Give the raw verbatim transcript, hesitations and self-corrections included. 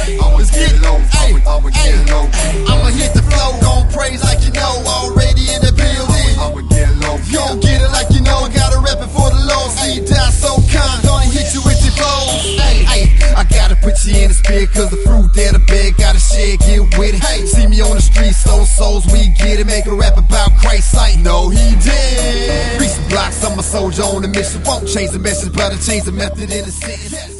I'ma get low, I'ma, I'ma get low. I'ma hit the flow, gon' praise like you know, already in the building. I'ma get low, you don't get it like you know, gotta rap it for the Lord. See you die so kind, don't hit you with your flows. Hey, hey, I gotta put you in the spirit, cause the fruit there the bag, gotta share, get with it. Hey, see me on the streets, soul souls, we get it, make a rap about Christ like no he did. Reach the blocks, I'm a soldier on a mission, won't change the message, but I change the method in the sentence.